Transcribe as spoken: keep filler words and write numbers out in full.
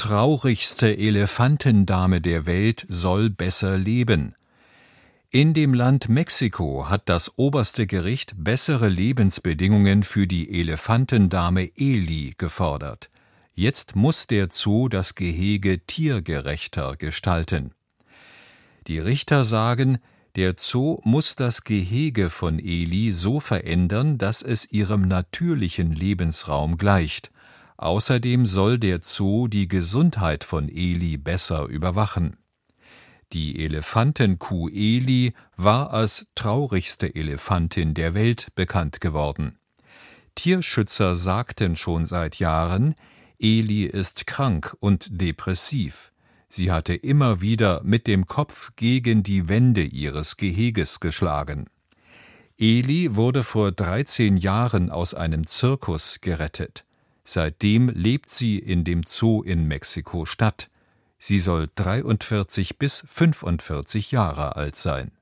traurigste Elefantendame der Welt soll besser leben. In dem Land Mexiko hat das oberste Gericht bessere Lebensbedingungen für die Elefantendame Eli gefordert. Jetzt muss der Zoo das Gehege tiergerechter gestalten. Die Richter sagen, der Zoo muss das Gehege von Eli so verändern, dass es ihrem natürlichen Lebensraum gleicht. Außerdem soll der Zoo die Gesundheit von Eli besser überwachen. Die Elefantenkuh Eli war als traurigste Elefantin der Welt bekannt geworden. Tierschützer sagten schon seit Jahren, Eli ist krank und depressiv. Sie hatte immer wieder mit dem Kopf gegen die Wände ihres Geheges geschlagen. Eli wurde vor dreizehn Jahren aus einem Zirkus gerettet. Seitdem lebt sie in dem Zoo in Mexiko-Stadt. Sie soll dreiundvierzig bis fünfundvierzig Jahre alt sein.